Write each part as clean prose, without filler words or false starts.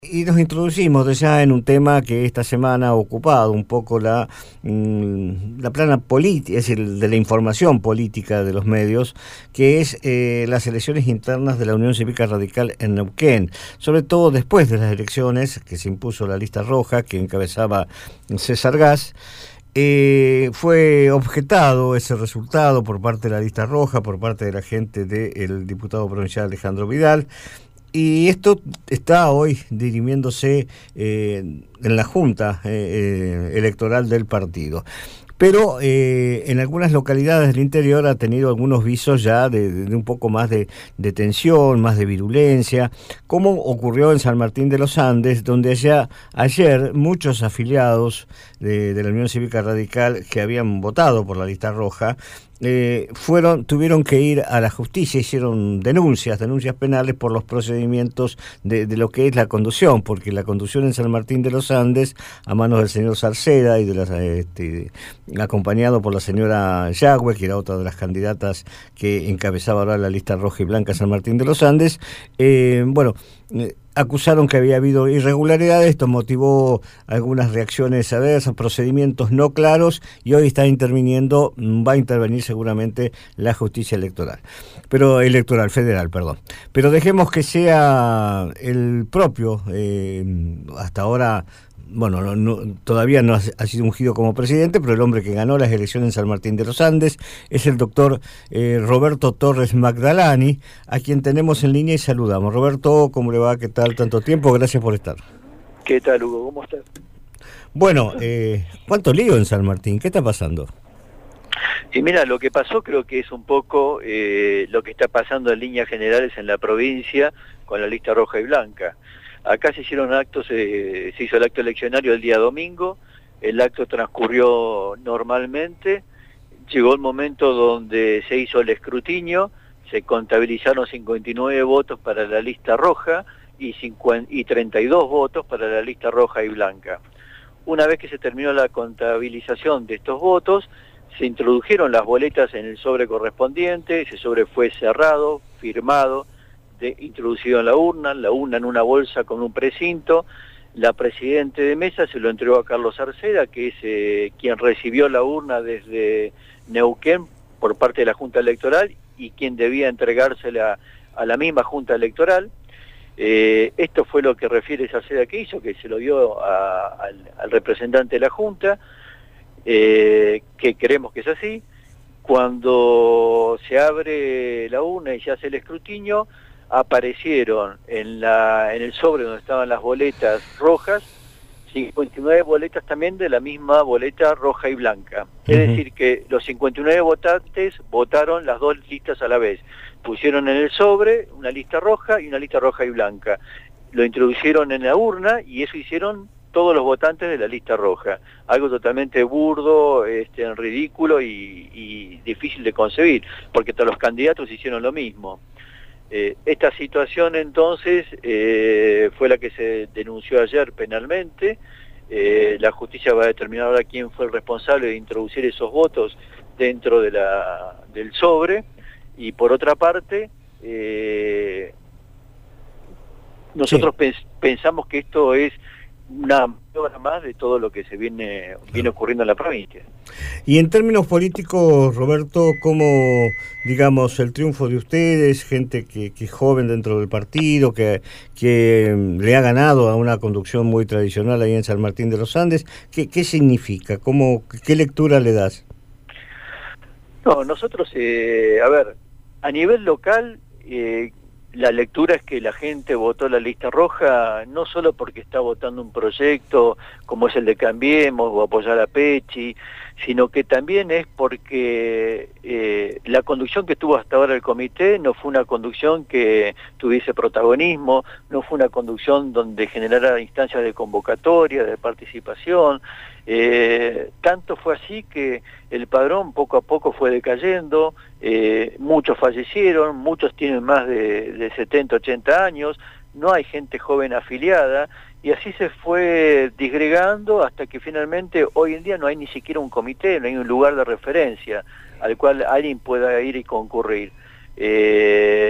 Y nos introducimos ya en un tema que esta semana ha ocupado un poco la plana política, es decir, de la información política de los medios, que es las elecciones internas de la Unión Cívica Radical en Neuquén, sobre todo después de las elecciones que se impuso la lista roja que encabezaba César Gas. Fue objetado ese resultado por parte de la lista roja, por parte de la gente del diputado provincial Alejandro Vidal. Y esto está hoy dirimiéndose en la Junta Electoral del partido. Pero en algunas localidades del interior ha tenido algunos visos ya de un poco más de tensión, más de virulencia, como ocurrió en San Martín de los Andes, donde ayer muchos afiliados de la Unión Cívica Radical que habían votado por la lista roja tuvieron que ir a la justicia, hicieron denuncias penales por los procedimientos de lo que es la conducción, porque la conducción en San Martín de los Andes, a manos del señor Salceda y acompañado por la señora Yagüe, que era otra de las candidatas que encabezaba ahora la lista roja y blanca San Martín de los Andes, acusaron que había habido irregularidades. Esto motivó algunas reacciones adversas, procedimientos no claros, y hoy va a intervenir seguramente la justicia electoral federal, perdón. Pero dejemos que sea el propio, hasta ahora, bueno, todavía no ha sido ungido como presidente, pero el hombre que ganó las elecciones en San Martín de los Andes es el doctor Roberto Torres Magdalani, a quien tenemos en línea y saludamos. Roberto, ¿cómo le va? ¿Qué tal? Tanto tiempo, gracias por estar. ¿Qué tal, Hugo? ¿Cómo estás? Bueno, ¿cuánto lío en San Martín? ¿Qué está pasando? Y mira, lo que pasó creo que es un poco lo que está pasando en líneas generales en la provincia con la lista roja y blanca. Acá se hicieron actos, se hizo el acto eleccionario el día domingo, el acto transcurrió normalmente, llegó el momento donde se hizo el escrutinio, se contabilizaron 59 votos para la lista roja y 32 votos para la lista roja y blanca. Una vez que se terminó la contabilización de estos votos, se introdujeron las boletas en el sobre correspondiente, ese sobre fue cerrado, firmado, introducido en la urna en una bolsa con un precinto. La presidente de mesa se lo entregó a Carlos Arceda, que es quien recibió la urna desde Neuquén por parte de la Junta Electoral y quien debía entregársela a la misma Junta Electoral. Esto fue lo que refiere Arceda que hizo, que se lo dio al representante de la Junta, que creemos que es así. Cuando se abre la urna y se hace el escrutinio, aparecieron en el sobre donde estaban las boletas rojas 59 boletas también de la misma boleta roja y blanca. Es decir, que los 59 votantes votaron las dos listas a la vez. Pusieron en el sobre una lista roja y una lista roja y blanca. Lo introdujeron en la urna y eso hicieron todos los votantes de la lista roja. Algo totalmente burdo, ridículo y difícil de concebir, porque todos los candidatos hicieron lo mismo. Esta situación entonces fue la que se denunció ayer penalmente. La justicia va a determinar ahora quién fue el responsable de introducir esos votos dentro del sobre. Y por otra parte, nosotros pensamos que esto es una obra más de todo lo que se viene ocurriendo en la provincia. Y en términos políticos, Roberto, ¿cómo, digamos, el triunfo de ustedes, gente que es joven dentro del partido, que le ha ganado a una conducción muy tradicional ahí en San Martín de los Andes, qué significa? ¿Qué lectura le das? No, nosotros, a nivel local, la lectura es que la gente votó la lista roja no solo porque está votando un proyecto como es el de Cambiemos o apoyar a Pechi, sino que también es porque la conducción que tuvo hasta ahora el comité no fue una conducción que tuviese protagonismo, no fue una conducción donde generara instancias de convocatoria, de participación. Tanto fue así que el padrón poco a poco fue decayendo, muchos fallecieron, muchos tienen más de 70, 80 años, no hay gente joven afiliada, y así se fue disgregando hasta que finalmente hoy en día no hay ni siquiera un comité, no hay un lugar de referencia al cual alguien pueda ir y concurrir.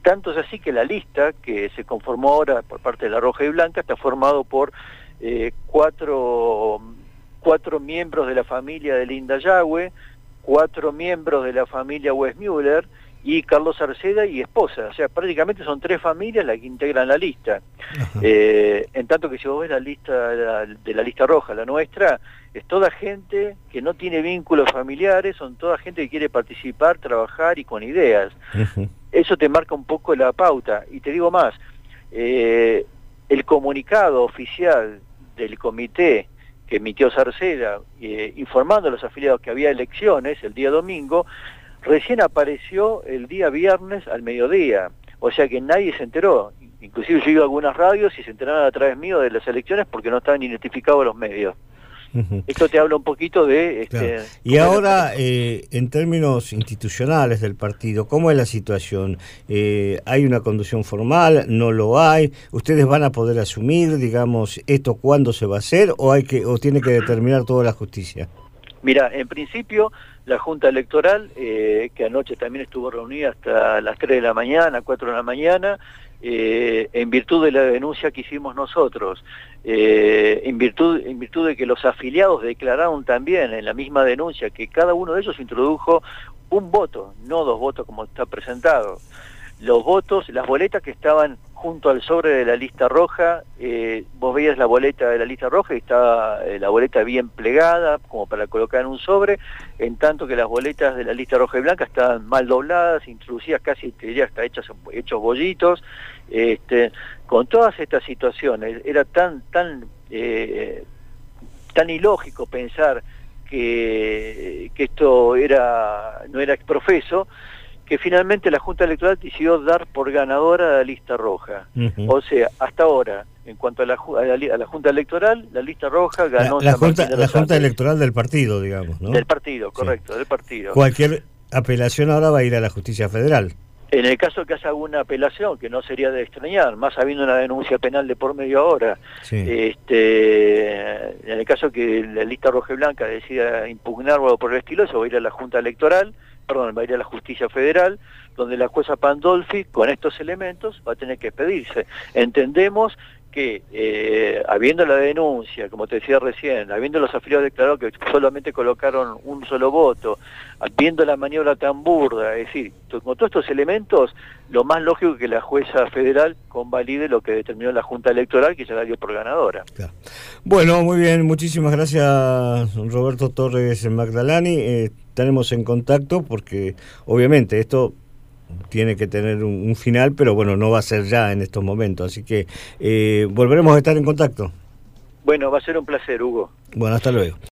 Tanto es así que la lista que se conformó ahora por parte de la Roja y Blanca está formado por cuatro miembros de la familia de Linda Yagüe, 4 miembros de la familia Westmuller y Carlos Arceda y esposa. O sea, prácticamente son 3 familias las que integran la lista. En tanto que si vos ves la lista de la lista roja, la nuestra, es toda gente que no tiene vínculos familiares, son toda gente que quiere participar, trabajar y con ideas. Eso te marca un poco la pauta. Y te digo más, el comunicado oficial del comité que emitió Sarceda, informando a los afiliados que había elecciones el día domingo, recién apareció el día viernes al mediodía, o sea que nadie se enteró. Inclusive yo he ido a algunas radios y se enteraron a través mío de las elecciones porque no estaban identificados los medios. Esto te habla un poquito de... Claro. Y ahora, en términos institucionales del partido, ¿cómo es la situación? ¿Hay una conducción formal? ¿No lo hay? ¿Ustedes van a poder asumir, digamos, esto cuándo se va a hacer o tiene que determinar toda la justicia? Mira, en principio, la Junta Electoral, que anoche también estuvo reunida hasta las 3 de la mañana, 4 de la mañana, en virtud de la denuncia que hicimos nosotros, en virtud de que los afiliados declararon también en la misma denuncia que cada uno de ellos introdujo un voto, no 2 votos como está presentado. Los votos, las boletas que estaban junto al sobre de la lista roja, vos veías la boleta de la lista roja y estaba la boleta bien plegada como para colocar en un sobre, en tanto que las boletas de la lista roja y blanca estaban mal dobladas, introducidas casi, te diría, hasta hechos bollitos. Con todas estas situaciones era tan ilógico pensar que esto no era exprofeso, que finalmente la Junta Electoral decidió dar por ganadora a la lista roja. O sea, hasta ahora, en cuanto a la Junta Electoral, la lista roja ganó... La Junta Electoral del partido, digamos, ¿no? Del partido, correcto, sí. Del partido. Cualquier apelación ahora va a ir a la Justicia Federal. En el caso que haya alguna apelación, que no sería de extrañar, más habiendo una denuncia penal de por medio ahora, sí. En el caso que la lista roja y blanca decida impugnar o algo por el estilo, eso va a ir a la Junta Electoral, va a ir a la Justicia Federal, donde la jueza Pandolfi, con estos elementos, va a tener que expedirse. Entendemos que, habiendo la denuncia, como te decía recién, habiendo los afiliados declarados que solamente colocaron un solo voto, viendo la maniobra tan burda, es decir, con todos estos elementos, lo más lógico es que la jueza federal convalide lo que determinó la Junta Electoral, que ya la dio por ganadora. Claro. Bueno, muy bien, muchísimas gracias, Roberto Torres Magdalani. Estaremos en contacto porque, obviamente, esto tiene que tener un final, pero bueno, no va a ser ya en estos momentos, así que volveremos a estar en contacto. Bueno, va a ser un placer, Hugo. Bueno, hasta luego.